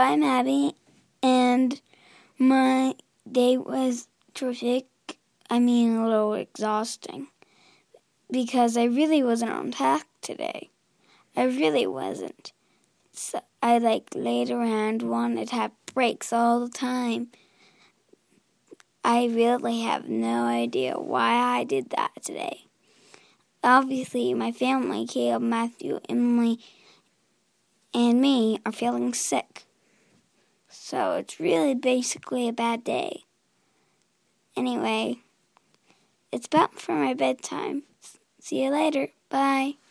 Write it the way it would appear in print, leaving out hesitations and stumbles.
I'm Abby, and my day was terrific. A little exhausting, because I really wasn't on task today. I really wasn't. So I laid around, wanted to have breaks all the time. I really have no idea why I did that today. Obviously, my family, Caleb, Matthew, Emily, and me, are feeling sick. So it's really basically a bad day. Anyway, it's about for my bedtime. See you later. Bye.